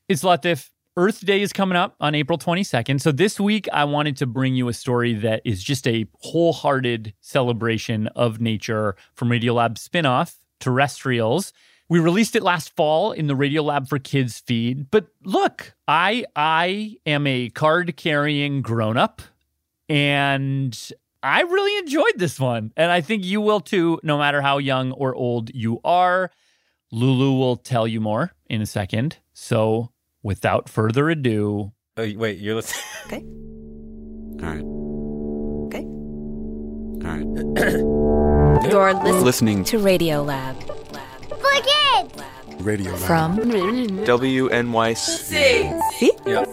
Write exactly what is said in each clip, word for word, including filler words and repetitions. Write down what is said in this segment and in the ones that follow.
It's Latif. Earth Day is coming up on April twenty-second. So this week, I wanted to bring you a story that is just a wholehearted celebration of nature from Radiolab's spinoff, Terrestrials. We released it last fall in the Radiolab for Kids feed. But look, I I am a card-carrying grown-up, and I really enjoyed this one. And I think you will too, no matter how young or old you are. Lulu will tell you more in a second. So without further ado... Oh, wait, you're listening? Okay. All right. Okay. All right. You're listening, listening to Radiolab. For kids! Radio From W N Y C. See? Yep.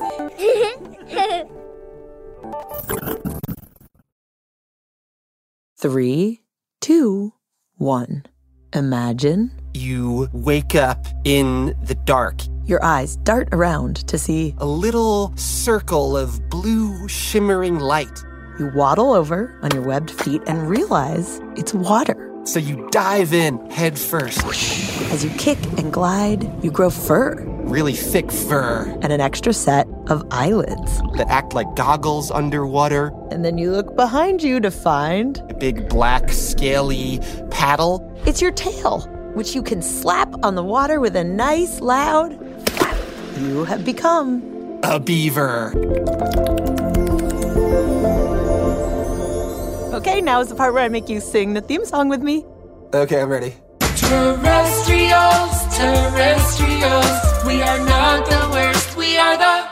Three, two, one. Imagine You wake up in the dark. your eyes dart around to see. A little circle of blue shimmering light. You waddle over on your webbed feet and realize it's water. So you dive in head first. As you kick and glide, you grow fur Really thick fur and an extra set of eyelids. that act like goggles underwater. And then you look behind you to find A big black scaly paddle. it's your tail, which you can slap on the water with a nice loud flap. You have become A beaver. Okay, now is the part where I make you sing the theme song with me. Okay, I'm ready. Terrestrials, terrestrials, we are not the worst, we are the...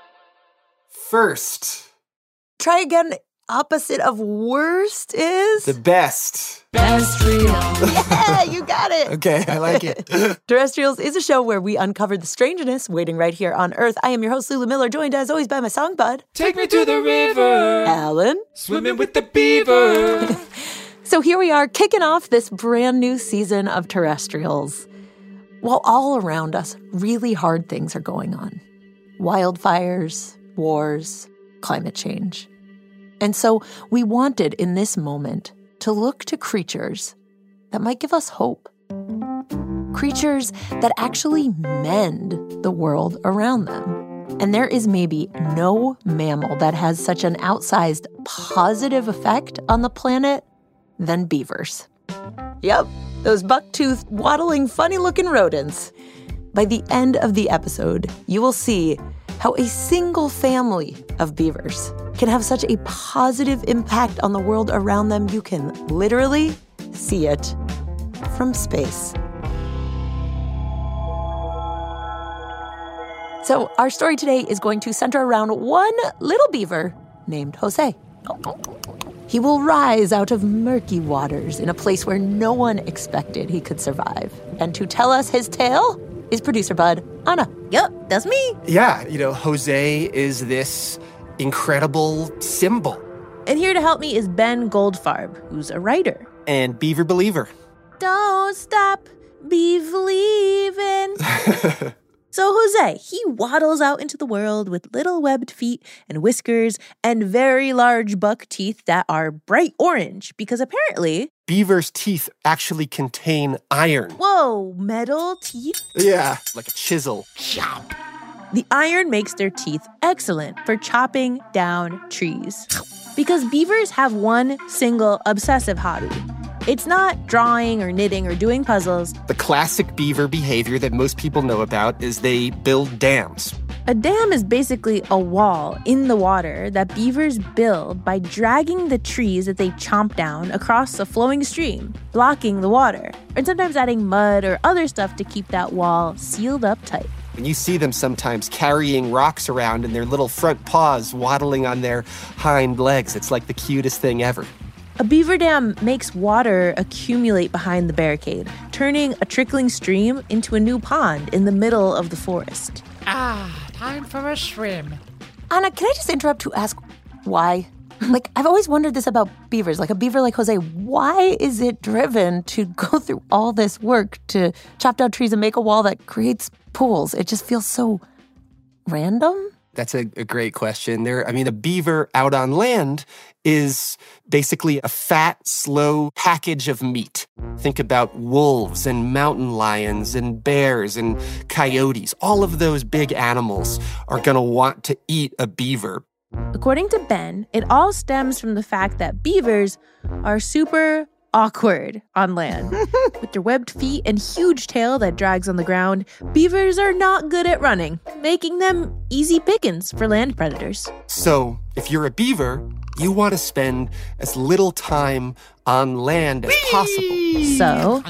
First, Try again. Opposite of worst is... the best. Best real. Yeah, you got it. Okay, I like it. Terrestrials is a show where we uncover the strangeness waiting right here on Earth. I am your host, Lulu Miller, joined as always by my song bud, Take me to the river, Alan. swimming with the beaver. So here we are, kicking off this brand new season of Terrestrials. While all around us, really hard things are going on. Wildfires, wars, climate change. And so we wanted in this moment to look to creatures that might give us hope. Creatures that actually mend the world around them. And there is maybe no mammal that has such an outsized positive effect on the planet than beavers. Yep, those buck-toothed, waddling, funny-looking rodents. By the end of the episode, you will see how a single family of beavers can have such a positive impact on the world around them, you can literally see it from space. So our story today is going to center around one little beaver named Jose. He will rise out of murky waters in a place where no one expected he could survive. And to tell us his tale is producer bud, Anna. Yup, that's me. Yeah, you know, Jose is this incredible symbol. And here to help me is Ben Goldfarb, who's a writer. And Beaver Believer. Don't stop believing. So Jose, he waddles out into the world with little webbed feet and whiskers and very large buck teeth that are bright orange because apparently... Beaver's teeth actually contain iron. Whoa, metal teeth? Yeah, like a chisel. The iron makes their teeth excellent for chopping down trees. Because beavers have one single obsessive hobby. It's not drawing or knitting or doing puzzles. The classic beaver behavior that most people know about is they build dams. A dam is basically a wall in the water that beavers build by dragging the trees that they chomp down across a flowing stream, blocking the water, and sometimes adding mud or other stuff to keep that wall sealed up tight. And you see them sometimes carrying rocks around in their little front paws, waddling on their hind legs. It's like the cutest thing ever. A beaver dam makes water accumulate behind the barricade, turning a trickling stream into a new pond in the middle of the forest. Ah, time for a swim. Anna, can I just interrupt to ask why? Like, I've always wondered this about beavers. Like, a beaver like Jose, why is it driven to go through all this work to chop down trees and make a wall that creates pools? It just feels so random. That's a, a great question. There, I mean, a beaver out on land is basically a fat, slow package of meat. Think about wolves and mountain lions and bears and coyotes. All of those big animals are going to want to eat a beaver. According to Ben, it all stems from the fact that beavers are super awkward on land. With their webbed feet and huge tail that drags on the ground, beavers are not good at running, making them easy pickings for land predators. So, if you're a beaver, you want to spend as little time on land as possible. So,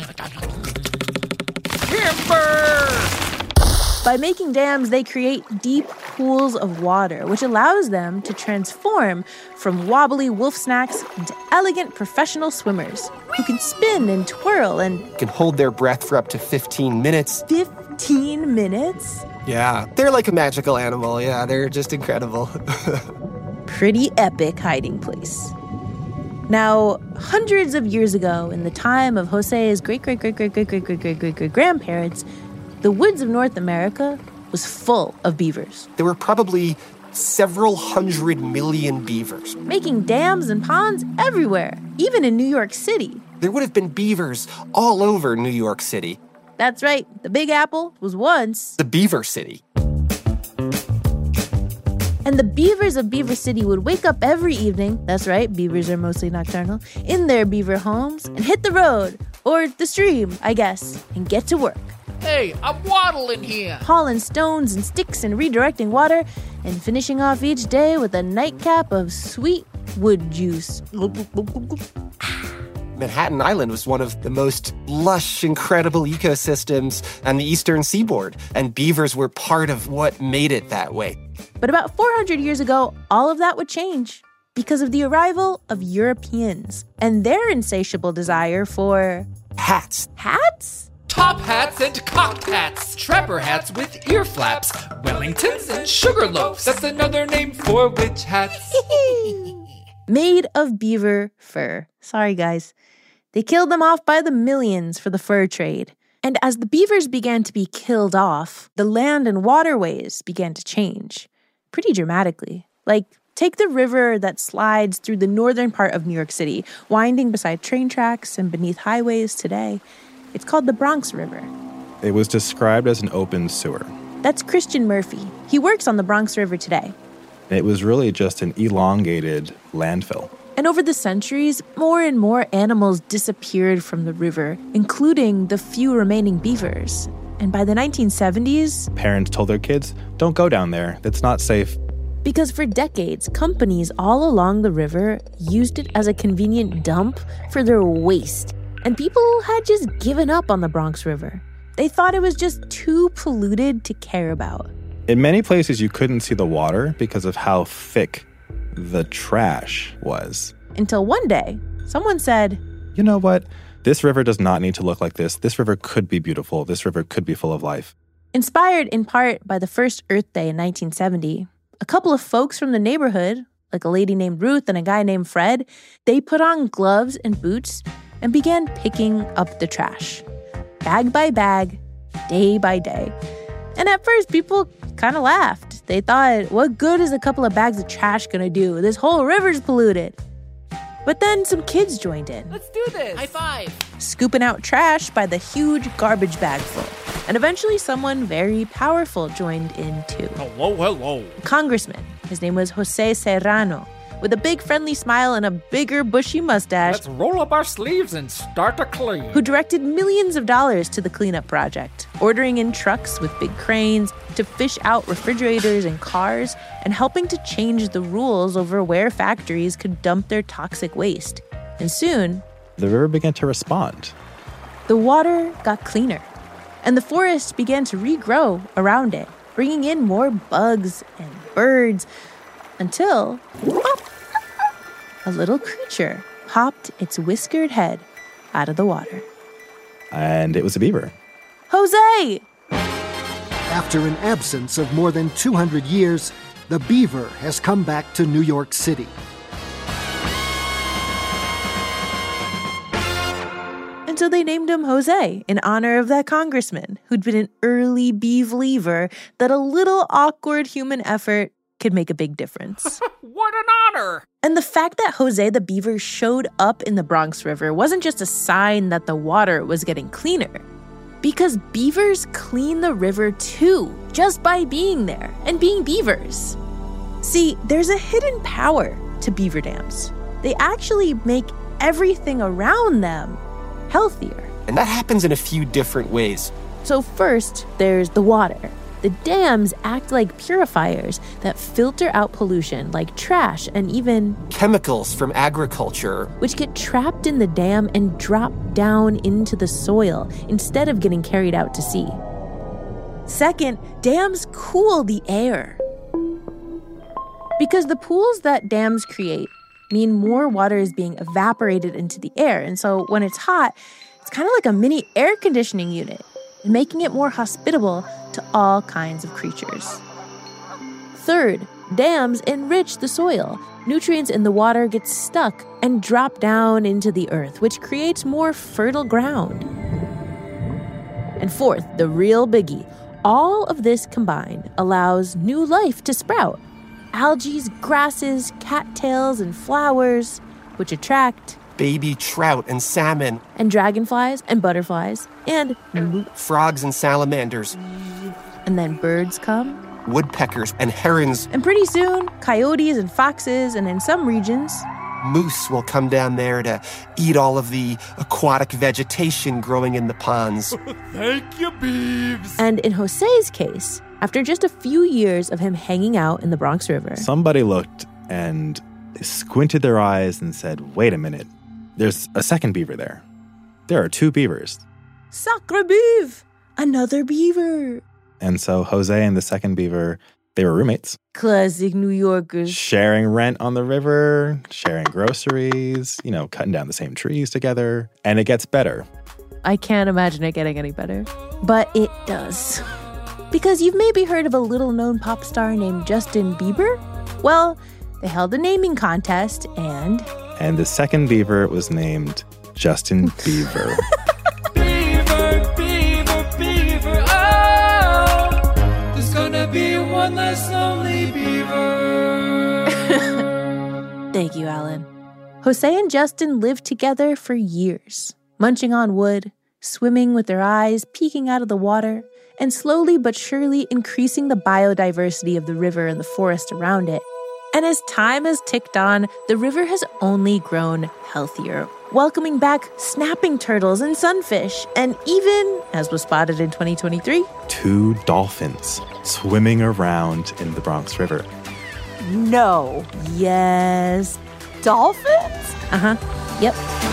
by making dams, they create deep pools of water, which allows them to transform from wobbly wolf snacks into elegant professional swimmers who can spin and twirl and Can hold their breath for up to fifteen minutes. fifteen minutes? Yeah, they're like a magical animal. Yeah, they're just incredible. Pretty epic hiding place. Now, hundreds of years ago, in the time of Jose's great-great-great-great-great-great-great-great-grandparents, the woods of North America was full of beavers, There were probably several hundred million beavers. making dams and ponds everywhere, even in New York City. There would have been beavers all over New York City. That's right, the Big Apple was once. The Beaver City. And the beavers of Beaver City would wake up every evening, that's right, beavers are mostly nocturnal, in their beaver homes and hit the road, or the stream, I guess, and get to work. Hey, I'm waddling here. Hauling stones and sticks and redirecting water, and finishing off each day with a nightcap of sweet wood juice. Manhattan Island was one of the most lush, incredible ecosystems on the eastern seaboard, and beavers were part of what made it that way. But about four hundred years ago, all of that would change because of the arrival of Europeans and their insatiable desire for Hats. hats? Top hats and cocked hats. Trapper hats with ear flaps. Wellingtons and sugar loaves. That's another name for witch hats. Made of beaver fur. Sorry, guys. They killed them off by the millions for the fur trade. And as the beavers began to be killed off, the land and waterways began to change pretty dramatically. Like, take the river that slides through the northern part of New York City, winding beside train tracks and beneath highways today. It's called the Bronx River. It was described as an open sewer. That's Christian Murphy. He works on the Bronx River today. It was really just an elongated landfill. And over the centuries, more and more animals disappeared from the river, including the few remaining beavers. And by the nineteen seventies, Parents told their kids, don't go down there. That's not safe. because for decades, companies all along the river used it as a convenient dump for their waste. And people had just given up on the Bronx River. They thought it was just too polluted to care about. In many places, you couldn't see the water because of how thick the trash was. Until one day, someone said, You know what? This river does not need to look like this. This river could be beautiful. This river could be full of life. Inspired in part by the first Earth Day in nineteen seventy, a couple of folks from the neighborhood, like a lady named Ruth and a guy named Fred, they put on gloves and boots and began picking up the trash. Bag by bag, day by day. And at first, people kind of laughed. They thought, what good is a couple of bags of trash gonna do? This whole river's polluted. But then some kids joined in, Let's do this. High five. scooping out trash by the huge garbage bag full. And eventually someone very powerful joined in too. Hello, hello. A congressman. His name was Jose Serrano, with a big friendly smile and a bigger bushy mustache, Let's roll up our sleeves and start to clean. who directed millions of dollars to the cleanup project, ordering in trucks with big cranes to fish out refrigerators and cars, and helping to change the rules over where factories could dump their toxic waste. And soon, The river began to respond. the water got cleaner, and the forest began to regrow around it, bringing in more bugs and birds, until a little creature popped its whiskered head out of the water. And it was a beaver. Jose! After an absence of more than two hundred years, the beaver has come back to New York City. And so they named him Jose in honor of that congressman who'd been an early bee believer that a little awkward human effort could make a big difference. What an honor! And the fact that Jose the Beaver showed up in the Bronx River wasn't just a sign that the water was getting cleaner. Because beavers clean the river too, just by being there and being beavers. See, there's a hidden power to beaver dams. They actually make everything around them healthier. And that happens in a few different ways. So first, there's the water. The dams act like purifiers that filter out pollution like trash and even chemicals from agriculture, which get trapped in the dam and drop down into the soil instead of getting carried out to sea. Second, dams cool the air. Because the pools that dams create mean more water is being evaporated into the air. And so when it's hot, it's kind of like a mini air conditioning unit, making it more hospitable to all kinds of creatures. Third, dams enrich the soil. Nutrients in the water get stuck and drop down into the earth, which creates more fertile ground. And fourth, the real biggie, all of this combined allows new life to sprout. Algae, grasses, cattails, and flowers, which attract baby trout and salmon, and dragonflies and butterflies, and frogs and salamanders. And then birds come, woodpeckers and herons. And pretty soon, coyotes and foxes, and in some regions, moose will come down there to eat all of the aquatic vegetation growing in the ponds. Thank you, Beeves. And in Jose's case, after just a few years of him hanging out in the Bronx River, somebody looked and squinted their eyes and said, wait a minute, there's a second beaver there. There are two beavers. Sacre beav! Another beaver. And so Jose and the second beaver, they were roommates. Classic New Yorkers. Sharing rent on the river, sharing groceries, you know, cutting down the same trees together. And it gets better. I can't imagine it getting any better. But it does. Because you've maybe heard of a little-known pop star named Justin Bieber? Well, they held a naming contest and... And the second beaver was named Justin Bieber. Beaver, beaver, beaver, oh! There's gonna be one less lonely beaver. Thank you, Alan. Jose and Justin lived together for years, munching on wood, swimming with their eyes peeking out of the water, and slowly but surely increasing the biodiversity of the river and the forest around it. And as time has ticked on, the river has only grown healthier, welcoming back snapping turtles and sunfish, and even, as was spotted in twenty twenty-three, two dolphins swimming around in the Bronx River. No. Yes. Dolphins? Uh-huh. Yep.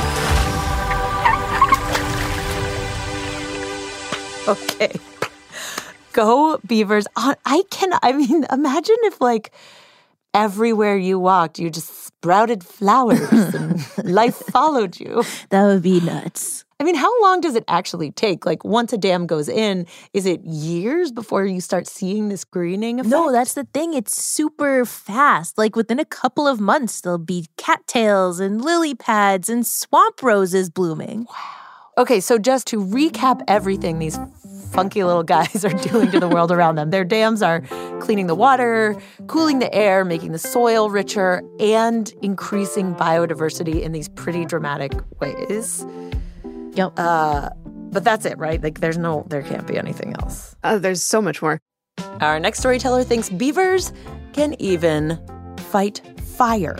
Okay. Go Beavers. I can, I mean, imagine if like everywhere you walked, you just sprouted flowers and life followed you. That would be nuts. I mean, how long does it actually take? Like, once a dam goes in, is it years before you start seeing this greening effect? No, that's the thing. It's super fast. Like, within a couple of months, there'll be cattails and lily pads and swamp roses blooming. Wow. Okay, so just to recap everything these funky little guys are doing to the world around them. Their dams are cleaning the water, cooling the air, making the soil richer, and increasing biodiversity in these pretty dramatic ways. Yep. Uh, but that's it, right? Like, there's no, there can't be anything else. Uh, there's so much more. Our next storyteller thinks beavers can even fight fire.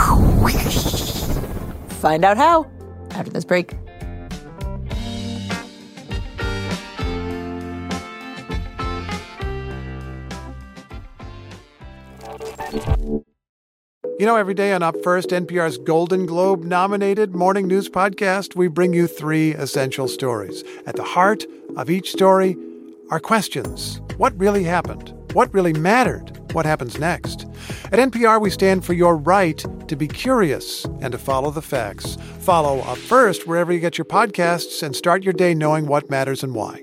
Find out how after this break. You know, every day on Up First, N P R's Golden Globe-nominated morning news podcast, we bring you three essential stories. At the heart of each story are questions. What really happened? What really mattered? What happens next? At N P R, we stand for your right to be curious and to follow the facts. Follow Up First wherever you get your podcasts and start your day knowing what matters and why.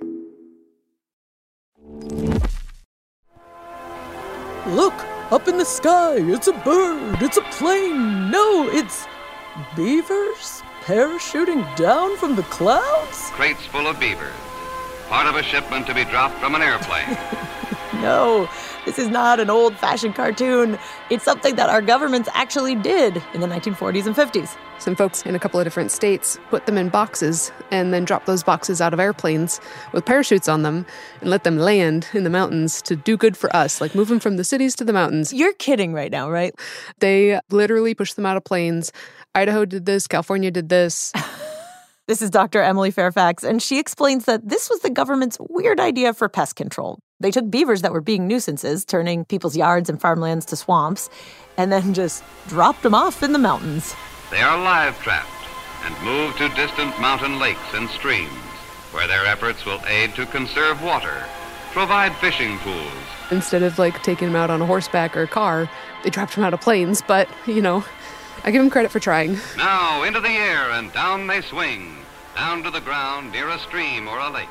Look! Up in the sky, it's a bird, it's a plane. No, it's beavers parachuting down from the clouds? Crates full of beavers, part of a shipment to be dropped from an airplane. No, this is not an old-fashioned cartoon. It's something that our governments actually did in the nineteen forties and fifties. Some folks in a couple of different states put them in boxes and then dropped those boxes out of airplanes with parachutes on them and let them land in the mountains to do good for us, like move them from the cities to the mountains. You're kidding right now, right? They literally pushed them out of planes. Idaho did this. California did this. This is Doctor Emily Fairfax, and she explains that this was the government's weird idea for pest control. They took beavers that were being nuisances, turning people's yards and farmlands to swamps, and then just dropped them off in the mountains. They are live trapped and moved to distant mountain lakes and streams, where their efforts will aid to conserve water, provide fishing pools. Instead of, like, taking them out on a horseback or a car, they dropped them out of planes, but, you know, I give them credit for trying. Now into the air and down they swing, down to the ground near a stream or a lake.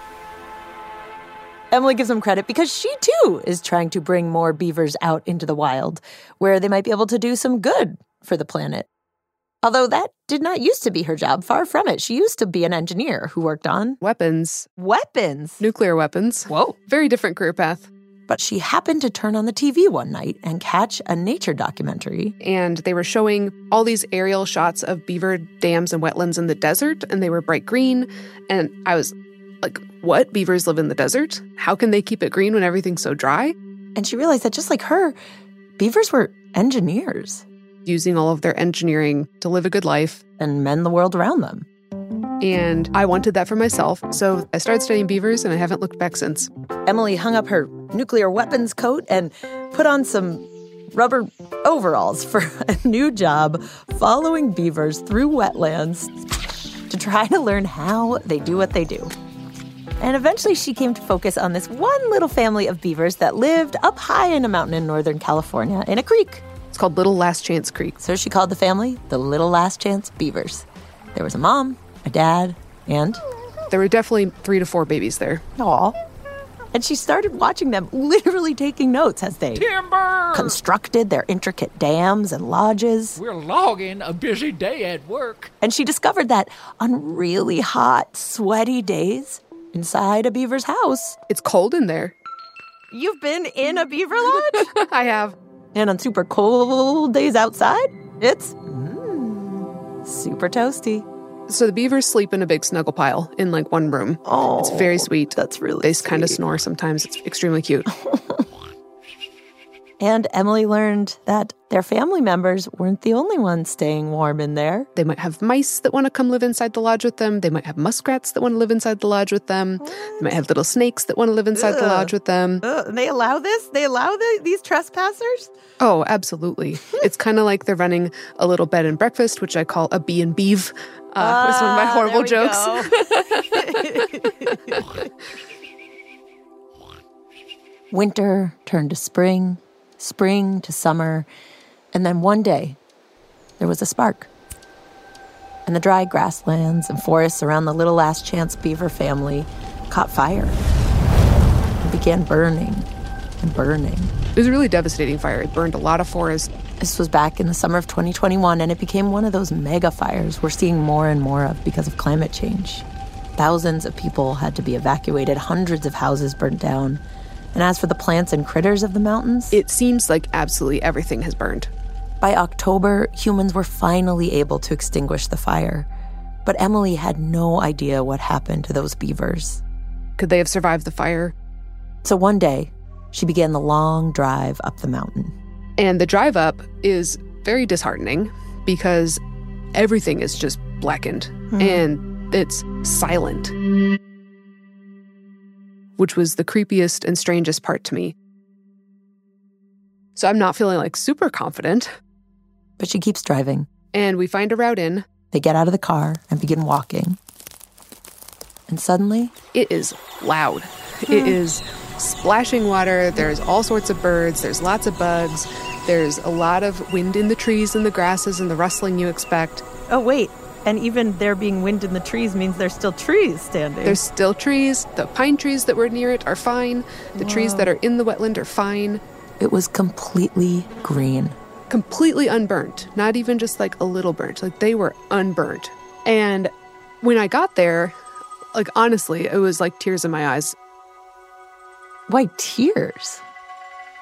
Emily gives them credit because she, too, is trying to bring more beavers out into the wild, where they might be able to do some good for the planet. Although that did not used to be her job, far from it. She used to be an engineer who worked on... Weapons. Weapons? Nuclear weapons. Whoa. Very different career path. But she happened to turn on the T V one night and catch a nature documentary. And they were showing all these aerial shots of beaver dams and wetlands in the desert, and they were bright green. And I was like, what? Beavers live in the desert? How can they keep it green when everything's so dry? And she realized that just like her, beavers were engineers. Using all of their engineering to live a good life. And mend the world around them. And I wanted that for myself, so I started studying beavers, and I haven't looked back since. Emily hung up her nuclear weapons coat and put on some rubber overalls for a new job following beavers through wetlands to try to learn how they do what they do. And eventually she came to focus on this one little family of beavers that lived up high in a mountain in Northern California in a creek. It's called Little Last Chance Creek. So she called the family the Little Last Chance Beavers. There was a mom, a dad, and... There were definitely three to four babies there. Aw. And she started watching them literally taking notes as they... Timber! Constructed their intricate dams and lodges. We're logging a busy day at work. And she discovered that on really hot, sweaty days inside a beaver's house... It's cold in there. You've been in a beaver lodge? I have. And on super cold days outside, it's mm, super toasty. So the beavers sleep in a big snuggle pile in, like, one room. Oh, it's very sweet. That's really They sweet. kind of snore sometimes. It's extremely cute. And Emily learned that their family members weren't the only ones staying warm in there. They might have mice that want to come live inside the lodge with them. They might have muskrats that want to live inside the lodge with them. They might have little snakes that want to live inside Ugh. the lodge with them. Ugh, and they allow this? They allow the, these trespassers? Oh, absolutely. It's kind of like they're running a little bed and breakfast, which I call a bee and beeve. Uh, uh, was one of my horrible jokes. Winter turned to spring, spring to summer, and then one day, there was a spark. And the dry grasslands and forests around the Little Last Chance beaver family caught fire and began burning and burning. It was a really devastating fire. It burned a lot of forest. This was back in the summer of twenty twenty-one, and it became one of those mega fires we're seeing more and more of because of climate change. Thousands of people had to be evacuated, hundreds of houses burnt down. And as for the plants and critters of the mountains, it seems like absolutely everything has burned. By October, humans were finally able to extinguish the fire. But Emily had no idea what happened to those beavers. Could they have survived the fire? So one day, she began the long drive up the mountain. And the drive up is very disheartening because everything is just blackened mm. and it's silent, which was the creepiest and strangest part to me. So I'm not feeling like super confident. But she keeps driving. And we find a route in. They get out of the car and begin walking. And suddenly... It is loud. Yeah. It is splashing water. There's all sorts of birds. There's lots of bugs. There's a lot of wind in the trees and the grasses and the rustling you expect. Oh, wait. And even there being wind in the trees means there's still trees standing. There's still trees. The pine trees that were near it are fine. The Whoa. trees that are in the wetland are fine. It was completely green. Completely unburnt. Not even just like a little burnt. Like they were unburnt. And when I got there, like honestly, it was like tears in my eyes. Why tears?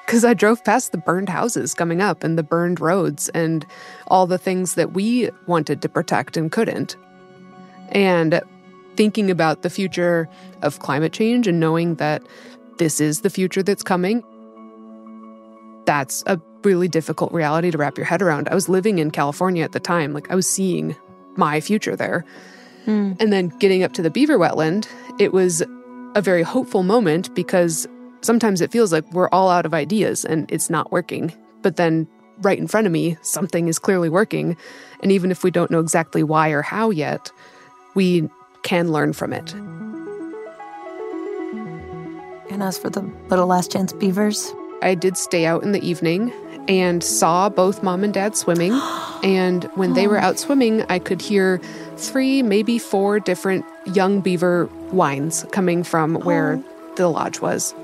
Because I drove past the burned houses coming up and the burned roads and all the things that we wanted to protect and couldn't. And thinking about the future of climate change and knowing that this is the future that's coming, that's a really difficult reality to wrap your head around. I was living in California at the time. Like, I was seeing my future there. Mm. And then getting up to the beaver wetland, it was a very hopeful moment because sometimes it feels like we're all out of ideas and it's not working. But then right in front of me, something is clearly working. And even if we don't know exactly why or how yet, we can learn from it. And as for the Little Last Chance beavers? I did stay out in the evening and saw both mom and dad swimming. And when they were out swimming, I could hear three, maybe four different young beaver whines coming from where oh. the lodge was.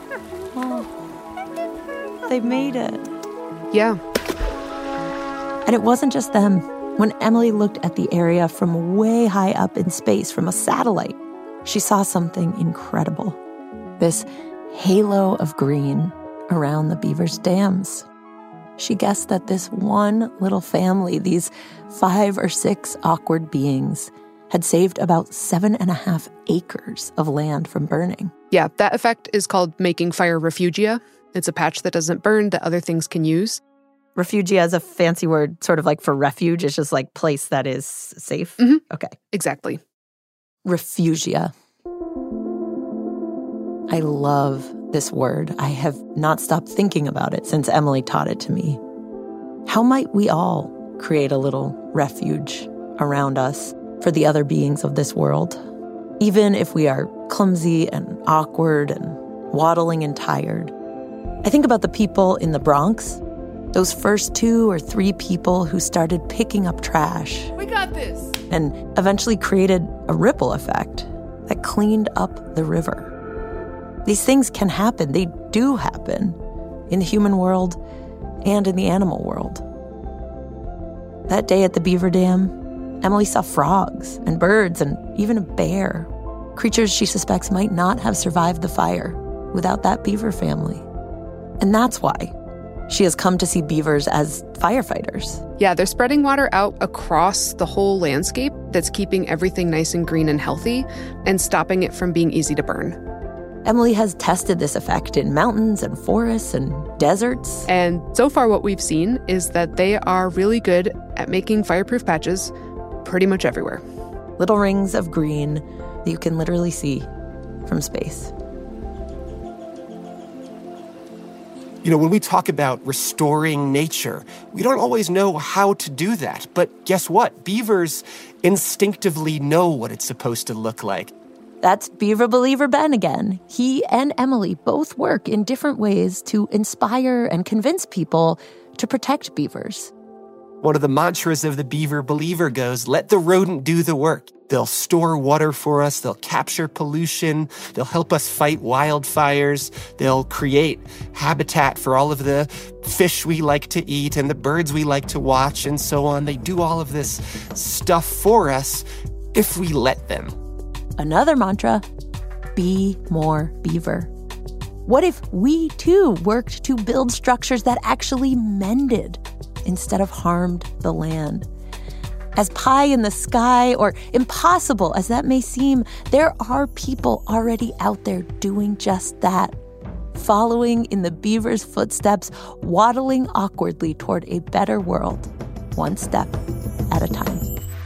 Oh. They made it. Yeah. And it wasn't just them. When Emily looked at the area from way high up in space from a satellite, she saw something incredible. This halo of green around the beavers' dams. She guessed that this one little family, these five or six awkward beings, had saved about seven and a half acres of land from burning. Yeah, that effect is called making fire refugia. It's a patch that doesn't burn that other things can use. Refugia is a fancy word, sort of like for refuge. It's just like place that is safe. Mm-hmm. Okay. Exactly. Refugia. I love this word. I have not stopped thinking about it since Emily taught it to me. How might we all create a little refuge around us for the other beings of this world? Even if we are clumsy and awkward and waddling and tired. I think about the people in the Bronx, those first two or three people who started picking up trash. We got this! And eventually created a ripple effect that cleaned up the river. These things can happen. They do happen in the human world and in the animal world. That day at the beaver dam, Emily saw frogs and birds and even a bear, creatures she suspects might not have survived the fire without that beaver family. And that's why she has come to see beavers as firefighters. Yeah, they're spreading water out across the whole landscape that's keeping everything nice and green and healthy and stopping it from being easy to burn. Emily has tested this effect in mountains and forests and deserts. And so far what we've seen is that they are really good at making fireproof patches pretty much everywhere. Little rings of green that you can literally see from space. You know, when we talk about restoring nature, we don't always know how to do that. But guess what? Beavers instinctively know what it's supposed to look like. That's Beaver Believer Ben again. He and Emily both work in different ways to inspire and convince people to protect beavers. One of the mantras of the Beaver Believer goes, let the rodent do the work. They'll store water for us. They'll capture pollution. They'll help us fight wildfires. They'll create habitat for all of the fish we like to eat and the birds we like to watch and so on. They do all of this stuff for us if we let them. Another mantra, be more beaver. What if we too worked to build structures that actually mended instead of harmed the land? As pie in the sky or impossible as that may seem, there are people already out there doing just that, following in the beaver's footsteps, waddling awkwardly toward a better world, one step at a time.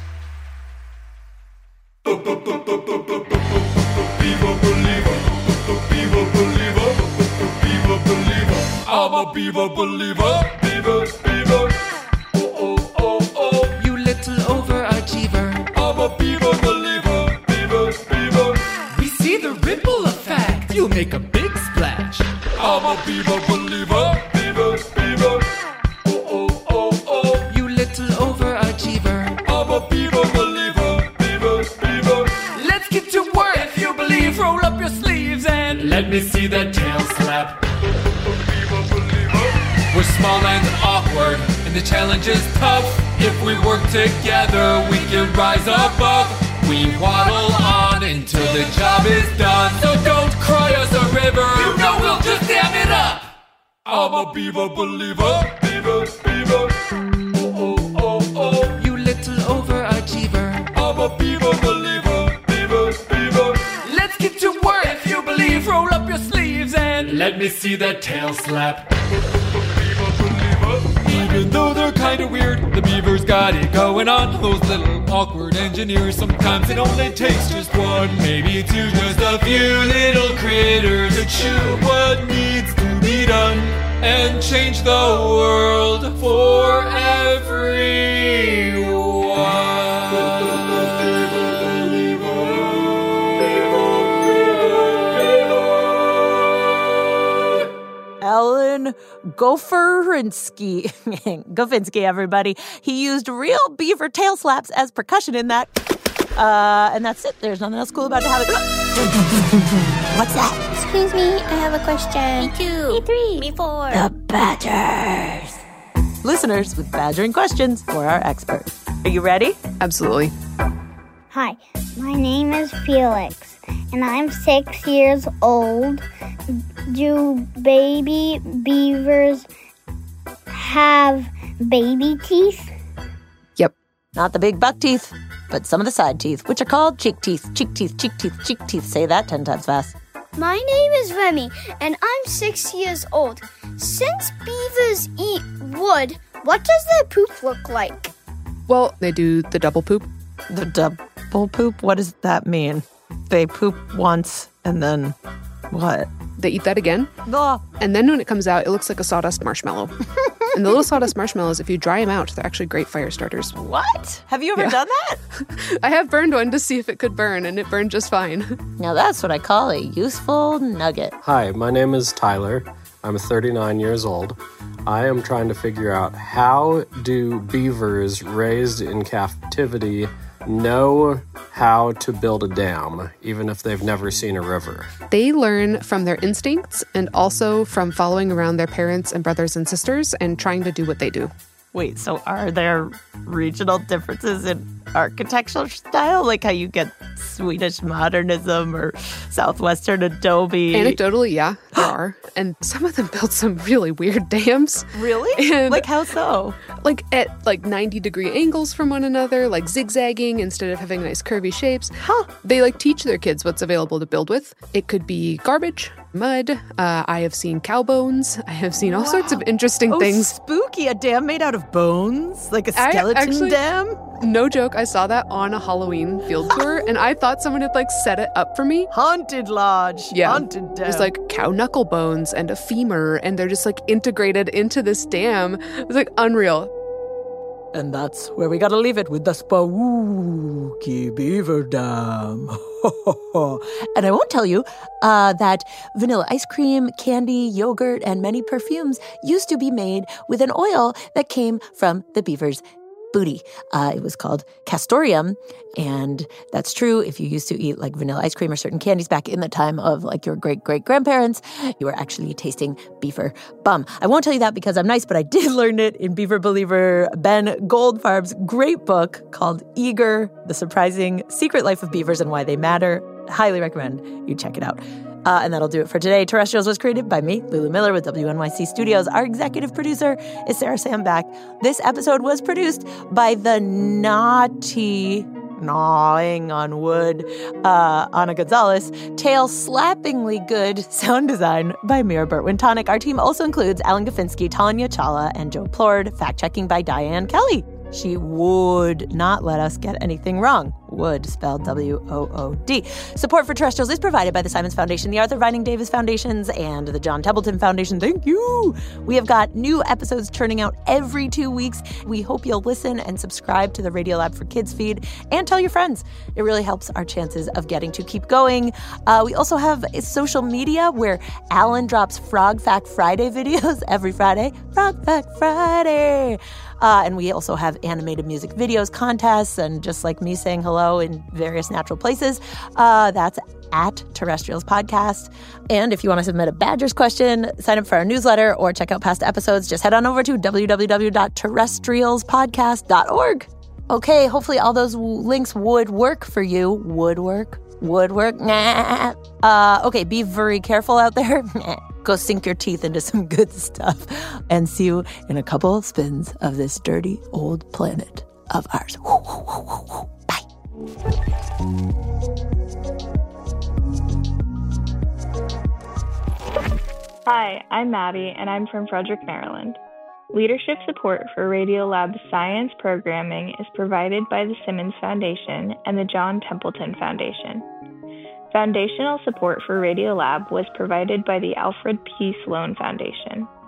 I'm a beaver believer, beaver, beaver. Oh, oh, oh, oh, you little overachiever. I'm a beaver believer, beaver, beaver. We see the ripple effect. You'll make a big splash. I'm a beaver believer, beaver, beaver. Oh, oh, oh, oh, you little overachiever. I'm a beaver believer, beaver, beaver. Let's get to work. If you believe, roll up your sleeves and let me see that tail slap. We're small and awkward, and the challenge is tough. If we work together, we can rise above. We waddle on until the job is done. So don't cry us a river. You know we'll just dam it up. I'm a beaver believer, beaver, beaver. Oh, oh, oh, oh. You little overachiever. I'm a beaver believer, beaver, beaver. Let's get to work if you believe. Roll up your sleeves and let me see that tail slap. Even though they're kinda weird, the beavers got it going on. Those little awkward engineers, sometimes it only takes just one, maybe two, just a few little critters to chew what needs to be done and change the world for everyone. Alan Goferinsky. Gofinsky, everybody. He used real beaver tail slaps as percussion in that. Uh, and that's it. There's nothing else cool about it. Have it. What's that? Excuse me, I have a question. Me two. Me three. Me four. The Badgers. Listeners with badgering questions for our expert. Are you ready? Absolutely. Hi, my name is Felix, and I'm six years old. Do baby beavers have baby teeth? Yep. Not the big buck teeth, but some of the side teeth, which are called cheek teeth, cheek teeth, cheek teeth, cheek teeth. Say that ten times fast. My name is Remy, and I'm six years old. Since beavers eat wood, what does their poop look like? Well, they do the double poop. The double poop? What does that mean? They poop once and then what? They eat that again. Ugh. And then when it comes out, it looks like a sawdust marshmallow. And the little sawdust marshmallows, if you dry them out, they're actually great fire starters. What? Have you ever Yeah. done that? I have burned one to see if it could burn, and it burned just fine. Now that's what I call a useful nugget. Hi, my name is Tyler. I'm thirty-nine years old. I am trying to figure out how do beavers raised in captivity know how to build a dam, even if they've never seen a river? They learn from their instincts and also from following around their parents and brothers and sisters and trying to do what they do. Wait, so are there regional differences in architectural style? Like how you get Swedish modernism or Southwestern adobe? Anecdotally, yeah, there are. And some of them built some really weird dams. Really? And like how so? Like at like ninety degree angles from one another, like zigzagging instead of having nice curvy shapes. Huh. They like teach their kids what's available to build with. It could be garbage, mud. Uh, I have seen cow bones. I have seen all Wow. sorts of interesting Oh, things. spooky. A dam made out of bones? Like a I skeleton actually- dam? No joke, I saw that on a Halloween field tour, and I thought someone had like set it up for me. Haunted lodge. Yeah. Haunted dam. There's like cow knuckle bones and a femur, and they're just like integrated into this dam. It was like unreal. And that's where we gotta leave it, with the spooky beaver dam. And I won't tell you uh, that vanilla ice cream, candy, yogurt, and many perfumes used to be made with an oil that came from the beaver's booty. Uh, it was called castoreum, and that's true. If you used to eat like vanilla ice cream or certain candies back in the time of like your great-great-grandparents, you were actually tasting beaver bum. I won't tell you that because I'm nice, but I did learn it in Beaver Believer Ben Goldfarb's great book called Eager, The Surprising Secret Life of Beavers and Why They Matter. Highly recommend you check it out. Uh, and that'll do it for today. Terrestrials was created by me, Lulu Miller, with W N Y C Studios. Our executive producer is Sarah Sandback. This episode was produced by the naughty, gnawing on wood, uh, Ana Gonzalez. Tail slappingly good sound design by Mira Burtwin-Tonic. Our team also includes Alan Gafinsky, Tanya Chawla, and Joe Plord. Fact-checking by Diane Kelly. She would not let us get anything wrong. Would, spelled W O O D. Support for Terrestrials is provided by the Simons Foundation, the Arthur Vining Davis Foundations, and the John Templeton Foundation. Thank you! We have got new episodes churning out every two weeks. We hope you'll listen and subscribe to the Radiolab for Kids feed and tell your friends. It really helps our chances of getting to keep going. Uh, we also have social media where Alan drops Frog Fact Friday videos every Friday. Frog Fact Friday! Uh, and we also have animated music videos, contests, and just like me saying hello in various natural places. Uh, that's at Terrestrials Podcast. And if you want to submit a Badgers question, sign up for our newsletter, or check out past episodes, just head on over to w w w dot terrestrials podcast dot org. Okay, hopefully all those w- links would work for you. Would work. Woodwork, nah. Uh, okay, be very careful out there. Go sink your teeth into some good stuff. And see you in a couple of spins of this dirty old planet of ours. Bye. Hi, I'm Maddie, and I'm from Frederick, Maryland. Leadership support for Radiolab's science programming is provided by the Simmons Foundation and the John Templeton Foundation. Foundational support for Radiolab was provided by the Alfred P. Sloan Foundation.